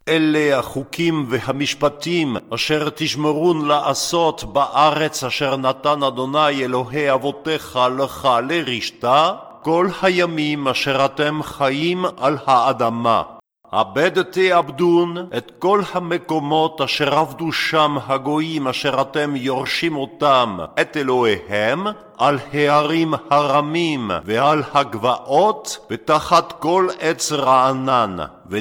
אלה החוקים והמשפטים אשר תשמרון לעשות בארץ אשר נתן אדוני אלוהי אבותיך לך לרשתה כל הימים אשר אתם חיים על האדמה. עבד תעבדון את כל המקומות אשר עבדו שם הגויים אשר אתם יורשים אותם את אלוהיהם, על הערים הרמים ועל הגבעות ותחת כל עץ רענן,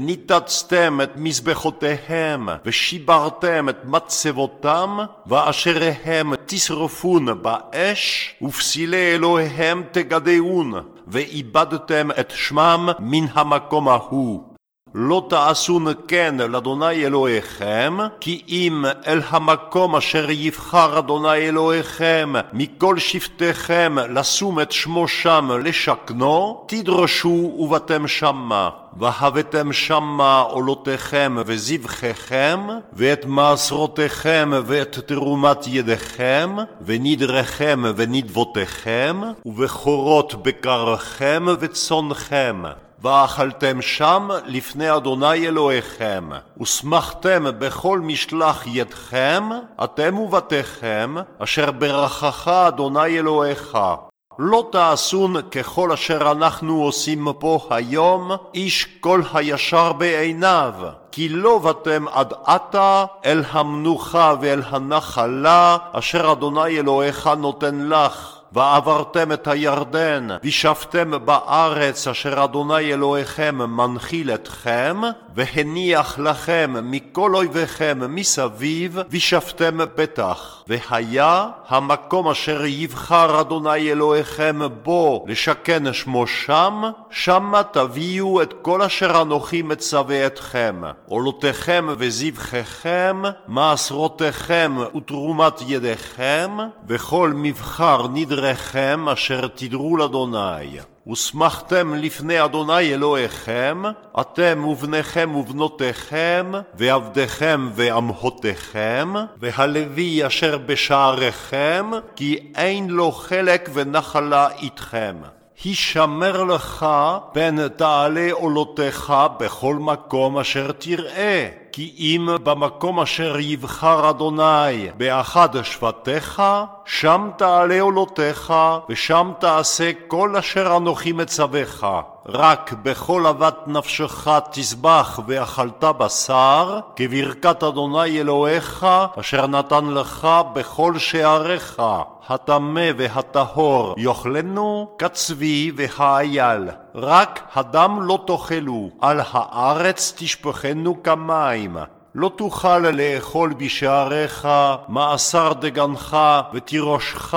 וניתצתם את מזבחותיהם ושיברתם את מצבותם, ואשריהם תשרפון באש, ופסילי אלוהיהם תגדעון, ואיבדתם את שמם מן המקום ההוא. לא תעשון כן לאדוני אלוהיכם, כי אם אל המקום אשר יבחר אדוני אלוהיכם מכל שבטיכם לשום את שמו שם לשכנו, תדרשו ובאתם שמה. והבאתם שמה עולותיכם וזבחיכם, ואת מעשרותיכם ואת תרומת ידיכם, ונדריכם ונדבותיכם, ובכורות בקרכם וצונכם. ואכלתם שם לפני אדוני אלוהיכם, ושמחתם בכל משלח ידכם, אתם ובתיכם, אשר ברכך אדוני אלוהיך. לא תעשון ככל אשר אנחנו עושים פה היום, איש כל הישר בעיניו, כי לא באתם עד עתה אל המנוחה ואל הנחלה, אשר אדוני אלוהיך נותן לך. ועברתם את הירדן, וישבתם בארץ אשר אדוני אלוהיכם מנחיל אתכם, והניח לכם מכל אויביכם מסביב, וישבתם בטח. והיה המקום אשר יבחר אדוני אלוהיכם בו לשכן שמו שם, שמה תביאו את כל אשר אנוכי מצווה אתכם, עולותיכם וזבחיכם, מעשרותיכם ותרומת ידיכם, וכל מבחר נדריכם אשר תדרו לאדוני. ושמחתם לפני אדוני אלוהיכם, אתם ובניכם ובנותיכם, ועבדיכם ואמהותיכם, והלוי אשר בשעריכם, כי אין לו חלק ונחלה איתכם. הישמר לך פן תעלה עולותיך בכל מקום אשר תראה, כי אם במקום אשר יבחר אדוני באחד שבטיך, שם תעלה עולותיך, ושם תעשה כל אשר אנוכי מצווך. רק בכל אהבת נפשך תזבח ואכלת בשר, כברכת אדוני אלוהיך, אשר נתן לך בכל שעריך. הטמא והטהור יאכלנו כצבי והאייל. רק הדם לא תאכלו, על הארץ תשפכנו כמים. לא תוכל לאכול בשעריך מעשר דגנך ותירושך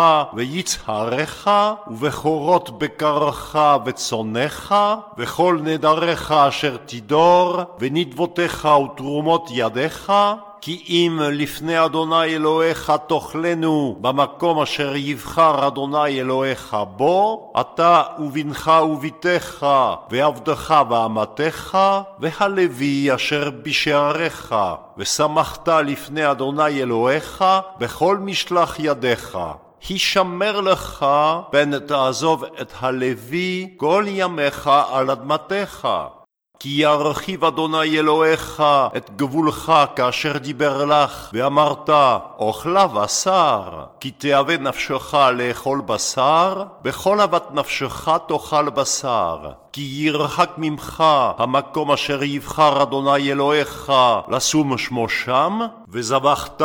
ויצהריך, ובכורות בקרך וצונך, וכל נדריך אשר תדור, ונדבותיך ותרומות ידיך, כי אם לפני אדוני אלוהיך תאכלנו במקום אשר יבחר אדוני אלוהיך בו, אתה ובנך וביתך, ועבדך ואמתך, והלוי אשר בשעריך, ושמחת לפני אדוני אלוהיך בכל משלח ידיך. הישמר לך פן תעזוב את הלוי כל ימיך על אדמתך. כי ירחיב אדוני אלוהיך את גבולך כאשר דיבר לך, ואמרת, אוכלה בשר, כי תאווה נפשך לאכול בשר, בכל אהבת נפשך תאכל בשר. כי ירחק ממך המקום אשר יבחר אדוני אלוהיך לשום שמו שם, וזבחת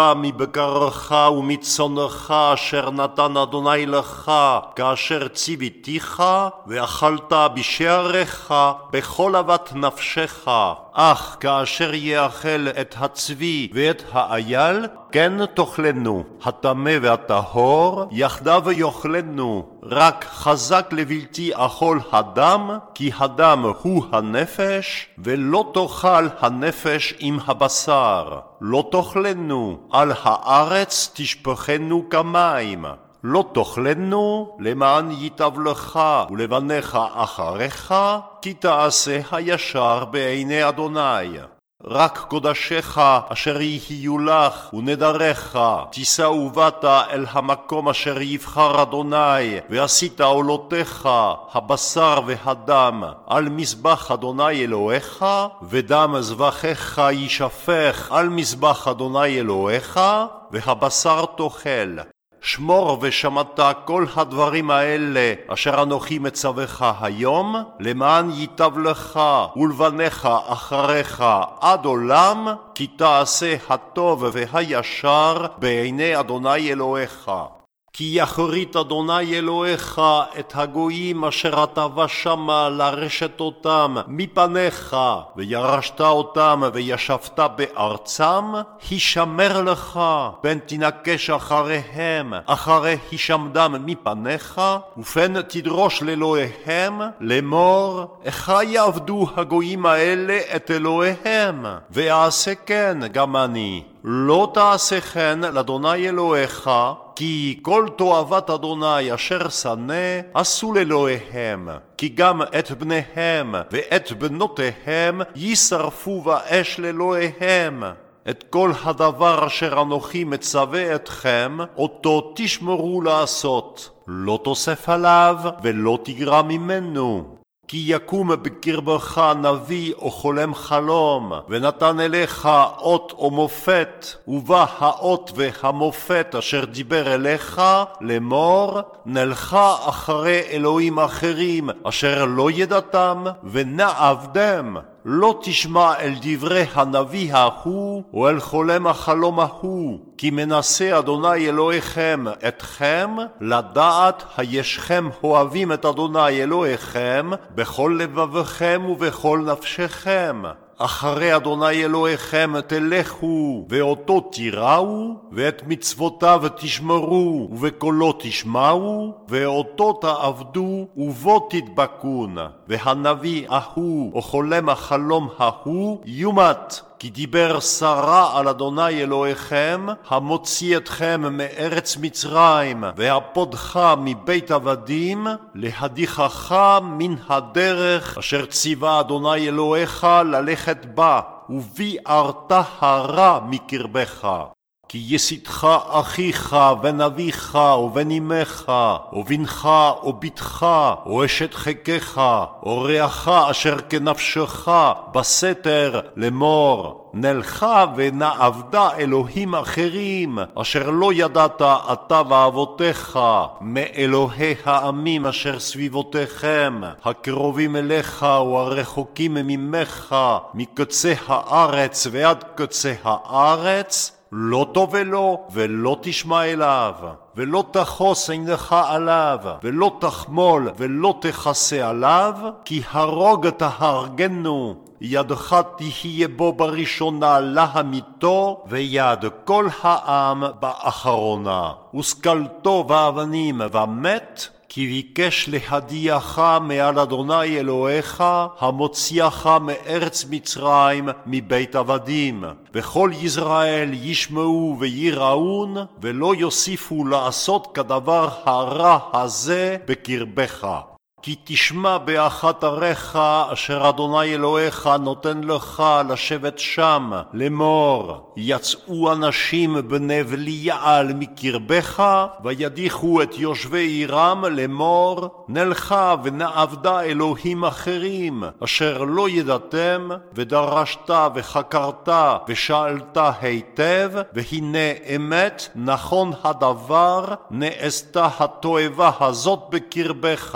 מבקרך ומצונך אשר נתן אדוני לך כאשר ציוויתיך, ואכלת בשעריך בכל אהבת נפשך. אך כאשר יאכל את הצבי ואת האייל, כן תאכלנו, הטמא והטהור יחדיו יאכלנו. רק חזק לבלתי אכול הדם, כי הדם הוא הנפש, ולא תאכל הנפש עם הבשר. לא תאכלנו, על הארץ תשפכנו כמים. לא תאכלנו, למען ייטב לך ולבניך אחריך, כי תעשה הישר בעיני אדוני. רק קודשיך אשר יהיו לך ונדריך תישא ובאת אל המקום אשר יבחר אדוני, ועשית עולותיך הבשר והדם על מזבח אדוני אלוהיך, ודם זבחיך יישפך על מזבח אדוני אלוהיך, והבשר תאכל. שמור ושמעת כל הדברים האלה אשר אנוכי מצווך היום, למען ייטב לך ולבניך אחריך עד עולם, כי תעשה הטוב והישר בעיני אדוני אלוהיך. כי יחריט אדוני אלוהיך את הגויים אשר אתה שמה לרשת אותם מפניך, וירשת אותם וישבת בארצם, הישמר לך, פן תנקש אחריהם, אחרי הישמדם מפניך, ופן תדרוש לאלוהיהם לאמור, איך יעבדו הגויים האלה את אלוהיהם, ואעשה כן גם אני. לא תעשה כן לאדוני אלוהיך, כי כל תועבת אדוני אשר שנא עשו לאלוהיהם, כי גם את בניהם ואת בנותיהם ישרפו באש לאלוהיהם. את כל הדבר אשר אנוכי מצווה אתכם, אותו תשמרו לעשות. לא תוסף עליו ולא תגרע ממנו. כי יקום בקרבך נביא או חולם חלום, ונתן אליך אות או מופת, ובא האות והמופת אשר דיבר אליך, לאמור, נלכה אחרי אלוהים אחרים, אשר לא ידעתם, ונעבדם. לא תשמע אל דברי הנביא ההוא, או אל חולם החלום ההוא, כי מנסה אדוני אלוהיכם אתכם, לדעת הישכם אוהבים את אדוני אלוהיכם, בכל לבבכם ובכל נפשכם. אחרי אדוני אלוהיכם תלכו, ואותו תיראו, ואת מצוותיו תשמרו, ובקולו תשמעו, ואותו תעבדו, ובו תדבקון. והנביא ההוא, או חולם החלום ההוא, יומת. כי דיבר שרה על אדוני אלוהיכם, המוציא אתכם מארץ מצרים, והפודך מבית עבדים, להדיחך מן הדרך אשר ציווה אדוני אלוהיך ללכת בה, וביערת הרע מקרבך. כי יסיתך אחיך ונביך ובן אמך ובנך או בתך או אשת חיקך או רעך אשר כנפשך בסתר לאמור, נלכה ונעבדה אלוהים אחרים אשר לא ידעת אתה ואבותיך מאלוהי העמים אשר סביבותיכם, הקרובים אליך או הרחוקים ממך, מקצה הארץ ועד קצה הארץ. לא תאבד לו ולא תשמע אליו, ולא תחוס עינך עליו, ולא תחמול ולא תכסה עליו, כי הרוג תהרגנו, ידך תהיה בו בראשונה להמיתו, ויד כל העם באחרונה. וסקלתו באבנים ומת, כי ביקש להדיח מעל אדוני אלוהיך, המוציאך מארץ מצרים מבית עבדים. וכל ישראל ישמעו ויראון, ולא יוסיפו לעשות כדבר הרע הזה בקרבך. כי תשמע באחת עריך אשר אדוני אלוהיך נותן לך לשבת שם, לאמור, יצאו אנשים בני בליעל מקרבך, וידיחו את יושבי עירם לאמור, נלכה ונעבדה אלוהים אחרים, אשר לא ידעתם, ודרשת וחקרת ושאלת היטב, והנה אמת נכון הדבר, נעשתה התועבה הזאת בקרבך.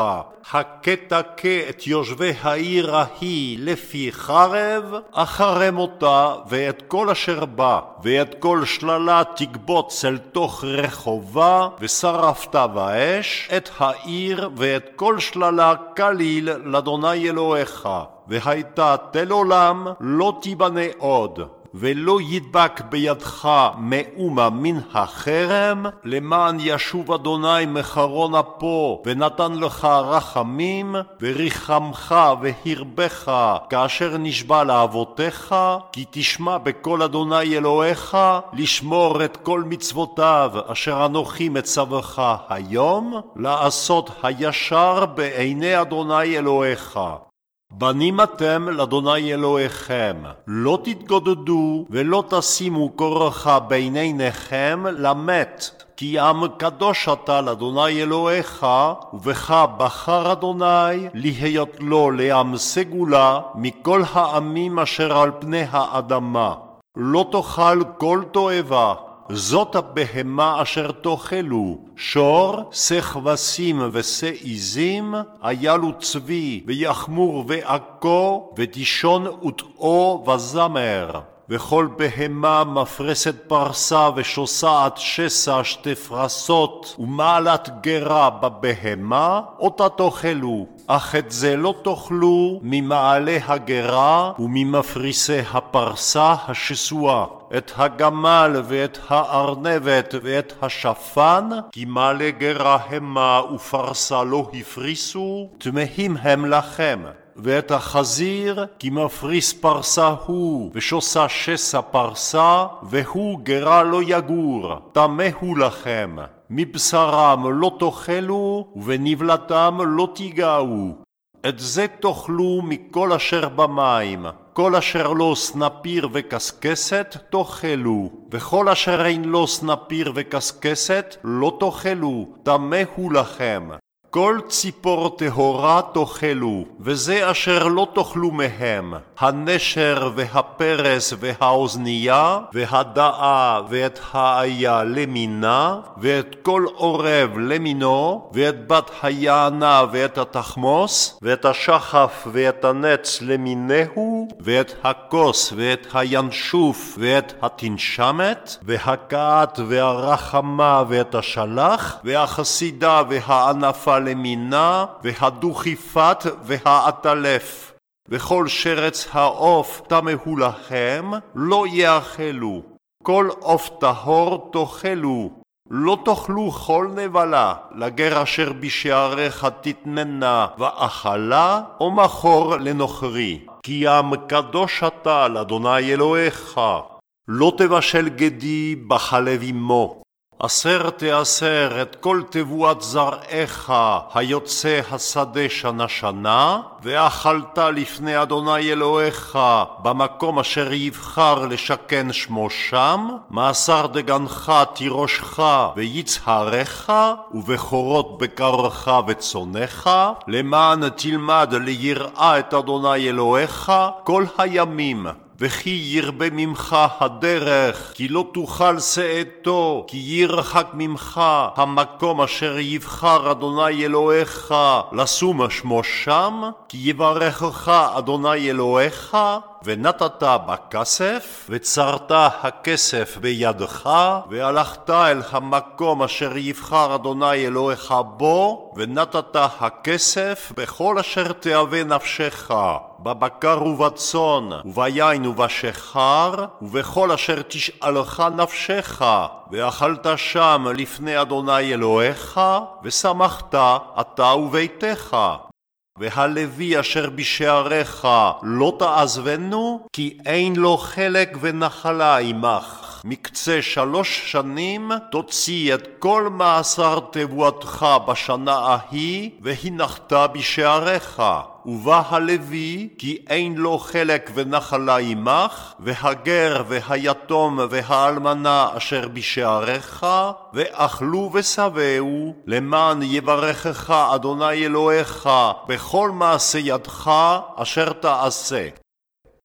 הכתה את יושבי העיר ההיא לפי חרב, אחרם אותה ואת כל אשר בה, ואת כל שללה תקבוץ אל תוך רחובה, ושרפת באש את העיר ואת כל שללה כליל לאדוני אלוהיך, והייתה תל עולם לא תיבנה עוד. ולא ידבק בידך מאומה מן החרם, למען ישוב אדוני מחרון אפו, ונתן לך רחמים, וריחמך והרבך, כאשר נשבע לאבותיך, כי תשמע בקול אדוני אלוהיך, לשמור את כל מצוותיו, אשר אנוכי מצווך היום, לעשות הישר בעיני אדוני אלוהיך. בנים אתם לאדוני אלוהיכם, לא תתגודדו ולא תשימו קורחה בין עיניכם למת, כי עם קדוש אתה לאדוני אלוהיך, ובך בחר אדוני להיות לו לעם סגולה מכל העמים אשר על פני האדמה. לא תאכל כל תועבה, זאת הבהמה אשר תאכלו, שור, שא כבשים ושא עזים, אייל וצבי, ויחמור ועכו, ודישון ותאו וזמר. וכל בהמה מפרסת פרסה ושוסעת שסע שתי פרסות, ומעלת גרה בבהמה, אותה תאכלו. אך את זה לא תאכלו ממעלה הגרה וממפריסי הפרסה השסועה. את הגמל ואת הארנבת ואת השפן, כי מעלה גרה המה ופרסה לא הפריסו, טמאים הם לכם. ואת החזיר, כי מפריס פרסה הוא, ושוסה שסע פרסה, והוא גרה לא יגור, טמא הוא לכם. מבשרם לא תאכלו, ובנבלתם לא תיגעו. את זה תאכלו מכל אשר במים, כל אשר לא סנפיר וקסקסת תאכלו, וכל אשר אין לו סנפיר וקסקסת לא תאכלו, טמא הוא לכם. כל ציפור טהורה תאכלו, וזה אשר לא תאכלו מהם, הנשר והפרס והאוזנייה, והדאה ואת האיה למינה, ואת כל עורב למינו, ואת בת היענה ואת התחמוס, ואת השחף ואת הנץ למינהו, ואת הכוס ואת הינשוף ואת התנשמת, והקעת והרחמה ואת השלח, והחסידה והענפה למינה, והדוכיפת והעטלף. וכל שרץ העוף טמאו לכם, לא יאכלו. כל עוף טהור תאכלו. לא תאכלו כל נבלה, לגר אשר בשעריך תתננה ואכלה, או מחור לנוכרי. כי עם קדוש אתה לאדוני אלוהיך. לא תבשל גדי בחלב אמו. אסר תאסר את כל תבואת זרעך היוצא השדה שנה שנה, ואכלת לפני אדוני אלוהיך במקום אשר יבחר לשכן שמו שם, מאסר דגנך תירושך ויצהרך, ובכורות בקרך וצונך, למען תלמד ליראה את אדוני אלוהיך כל הימים. וכי ירבה ממך הדרך, כי לא תוכל שאתו, כי ירחק ממך המקום אשר יבחר אדוני אלוהיך לשום שמו שם, כי יברכך אדוני אלוהיך, ונתת בכסף, וצרת הכסף בידך, והלכת אל המקום אשר יבחר אדוני אלוהיך בו, ונתת הכסף בכל אשר תאווה נפשך, בבקר ובצאן, וביין ובשחר, ובכל אשר תשאלך נפשך, ואכלת שם לפני אדוני אלוהיך, ושמחת אתה וביתך. והלוי אשר בשעריך לא תעזבנו, כי אין לו חלק ונחלה עמך. מקצה 3 שנים תוציא את כל מעשר תבואתך בשנה ההיא, והנחת בשעריך. ובא הלוי, כי אין לו חלק ונחלה עמך, והגר והיתום והאלמנה אשר בשעריך, ואכלו ושבעו, למען יברכך אדוני אלוהיך בכל מעשה ידך אשר תעשה.